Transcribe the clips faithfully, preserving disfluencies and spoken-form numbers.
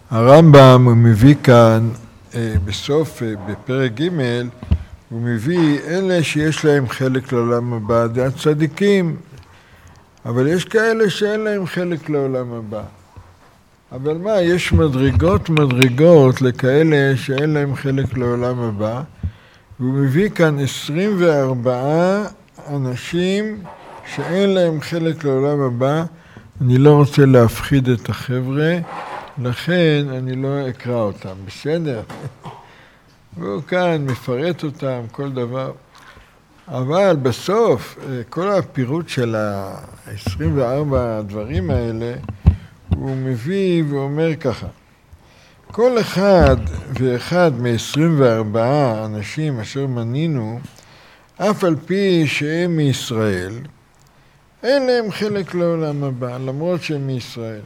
הרמב"ם הוא מביא כאן בסוף, בפרק ג', הוא מביא אלה שיש להם חלק לעולם הבא, זה הצדיקים, אבל יש כאלה שאין להם חלק לעולם הבא. אבל מה, יש מדרגות מדרגות לכאלה שאין להם חלק לעולם הבא, והוא מביא כאן עשרים וארבעה אנשים שאין להם חלק לעולם הבא. אני לא רוצה להפחיד את החבר'ה, לכן אני לא אקרא אותם, בסדר? והוא כאן מפרט אותם, כל דבר. אבל בסוף, כל הפירוט של ה-עשרים וארבע הדברים האלה, הוא מביא ואומר ככה. כל אחד ואחד מ-עשרים וארבעה אנשים אשר מנינו, אף על פי שהם מישראל, אין להם חלק לעולם הבא, למרות שהם מישראל.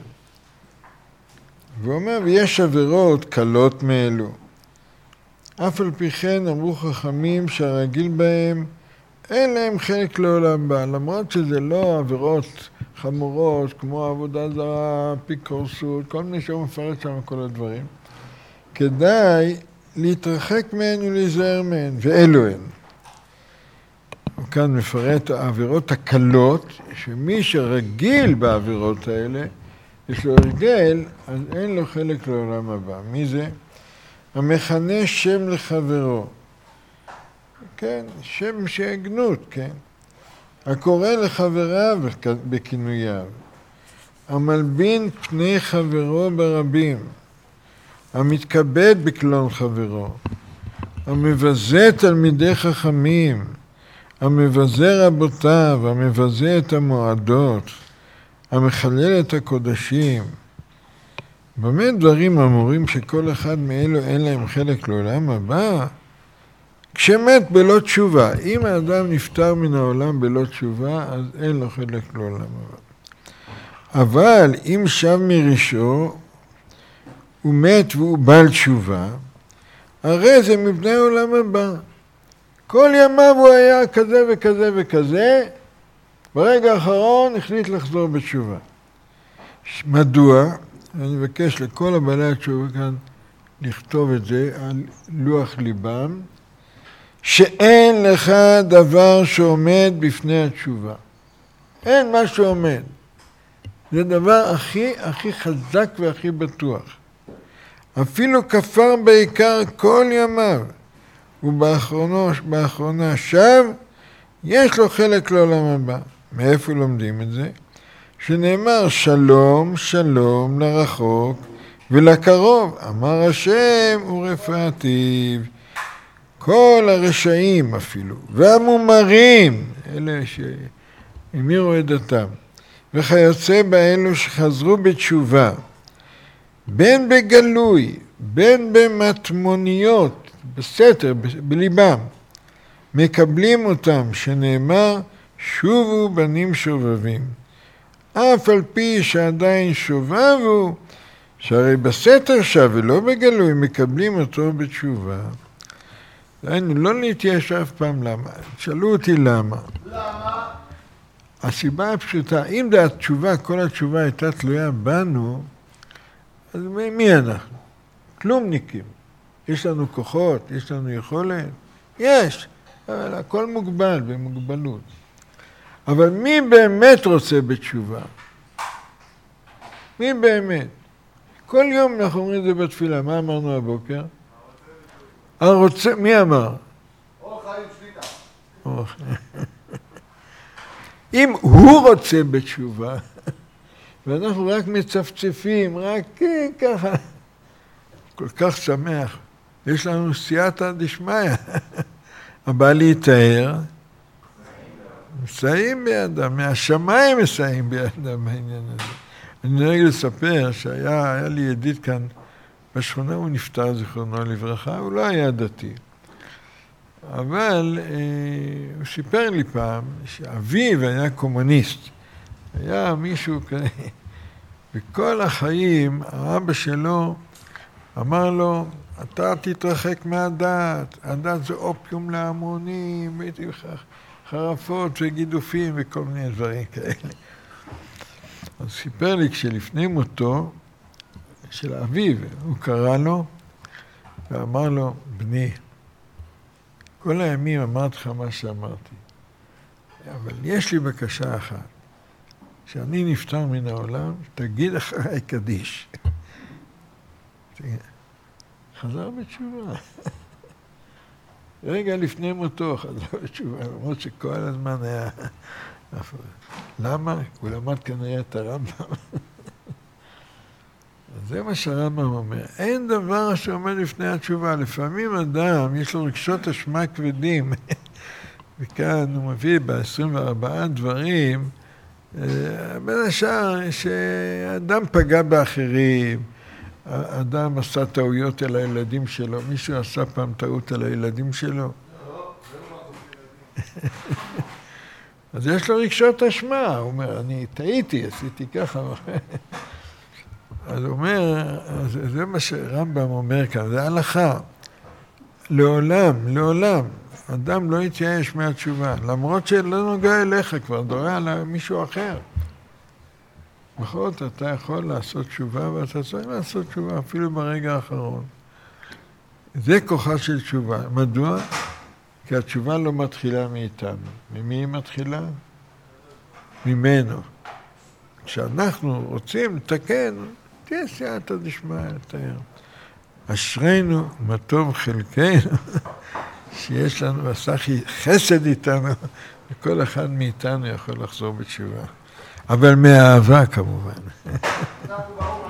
והוא אומר, ויש עבירות קלות מאלו. אף על פי כן אמרו חכמים שהרגיל בהם, אין להם חלק לעולם הבא, למרות שזה לא עבירות חמורות, כמו עבודה זרה, אפיקורסות, כל מיני שהוא מפרט שם כל הדברים. כדאי להתרחק מהן ולהיזהר מהן, ואלו הן. הוא כאן מפרט העבירות הקלות, שמי שרגיל בעבירות האלה, יש לו הרגל, אז אין לו חלק לעולם הבא. מי זה? המכנה שם לחברו. כן, שם שהגנות, כן. הקורא לחבריו בכינוייו. המלבין פני חברו ברבים. המתכבד בקלון חברו. המבזה תלמידי חכמים. המבזה רבותיו. המבזה את המועדות. המחלל את הקודשים. באמת דברים אמורים שכל אחד מאלו אין להם חלק לעולם הבא? כשמת בלא תשובה, אם האדם נפטר מן העולם בלא תשובה, אז אין לו חלק לעולם הבא. אבל אם שב מרשעו, הוא מת והוא בעל תשובה, הרי זה מבני העולם הבא. כל ימיו הוא היה כזה וכזה וכזה, ברגע האחרון החליט לחזור בתשובה. מדוע? אני מבקש לכל הבעלי התשובה כאן לכתוב את זה על לוח ליבם, שאין לך דבר שעומד בפני התשובה. אין מה שעומד. זה דבר הכי, הכי חזק והכי בטוח. אפילו כפר בעיקר כל ימיו, ובאחרונה באחרונה שב, יש לו חלק לעולם הבא. מאיפה לומדים את זה? שנאמר שלום, שלום לרחוק ולקרוב. אמר השם ורפאתיו. כל הרשעים אפילו, והמומרים, אלה שהמירו את דתם, וכיוצא באלו שחזרו בתשובה, בין בגלוי, בין במטמוניות, בסתר, בליבם, מקבלים אותם, שנאמר, שובו בנים שובבים. אף על פי שעדיין שובבו, שהרי בסתר שב ולא בגלוי, מקבלים אותו בתשובה. דיינו, לא להתייאש אף פעם למה. שאלו אותי למה. למה? הסיבה הפשוטה, אם זה התשובה, כל התשובה הייתה תלויה בנו, אז מי, מי אנחנו? כלומניקים. יש לנו כוחות, יש לנו יכולת? יש, אבל הכל מוגבל במוגבלות. אבל מי באמת רוצה בתשובה? מי באמת? כל יום אנחנו אומרים את זה בתפילה. מה אמרנו הבוקר? הרוצה, מי אמר? או חיים שליטה. אם הוא רוצה בתשובה, ואנחנו רק מצפצפים, רק ככה, כל כך שמח, יש לנו סייעתא דשמיא. הבא להתאר, מסייעים בידם, מהשמיים מסייעים בידם בעניין הזה. אני נוהג לספר שהיה היה לי ידיד כאן, בשכונה הוא נפטר זיכרונו לברכה, הוא לא היה דתי. אבל אה, הוא סיפר לי פעם שאביו היה קומוניסט. היה מישהו כזה, בכל החיים האבא שלו אמר לו, אתה תתרחק מהדת, הדת זה אופיום להמונים, חרפות וגידופים וכל מיני דברים כאלה. אז סיפר לי כשלפני מותו, של אביו, הוא קרא לו ואמר לו, בני, כל הימים אמרתי לך מה שאמרתי, אבל יש לי בקשה אחת, כשאני נפטר מן העולם, תגיד אחריי קדיש. חזר בתשובה. רגע לפני מותו חזר בתשובה, למרות שכל הזמן היה... למה? הוא למד כנראה את הרמב"ם. זה מה שהרמב"ם אומר. אין דבר שעומד לפני התשובה. לפעמים אדם, יש לו רגשות אשמה כבדים. וכאן הוא מביא ב-עשרים וארבעה דברים, בין השאר שאדם פגע באחרים, אדם עשה טעויות על הילדים שלו. מישהו עשה פעם טעות על הילדים שלו? אז יש לו רגשות אשמה. הוא אומר, אני טעיתי, עשיתי ככה. אז הוא אומר, זה מה שרמב"ם אומר כאן, זה הלכה. לעולם, לעולם, אדם לא יתייאש מהתשובה, למרות שלא נוגע אליך, כבר דורע על מישהו אחר. בכל זאת, אתה יכול לעשות תשובה, ואתה צריך לעשות תשובה אפילו ברגע האחרון. זה כוחה של תשובה. מדוע? כי התשובה לא מתחילה מאיתנו. ממי היא מתחילה? ממנו. כשאנחנו רוצים לתקן, תהיה סייעתא דשמיא, תאר. אשרינו, מה טוב חלקנו, שיש לנו, ועשה חסד איתנו, וכל אחד מאיתנו יכול לחזור בתשובה. אבל מהאהבה כמובן.